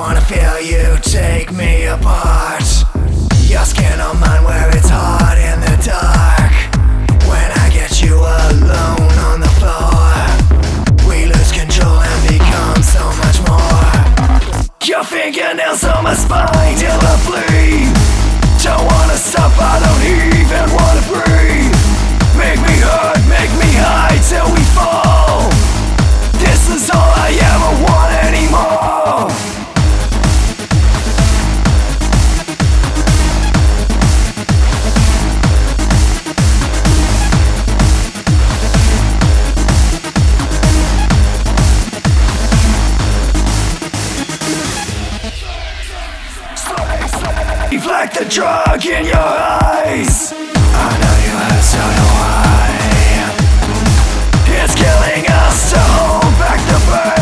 wanna feel you take me apart. Your skin on mine where it's hot in the dark. When I get you alone on the floor, we lose control and become so much more. Your fingernails on my spine till I bleed. Don't wanna stop, I don't even wanna breathe. Make me hurt, make me high till we fall. This is all I ever want anymore. You've like the drug in your eyes. I know you hurt, so do I. It's killing us to hold back the burn.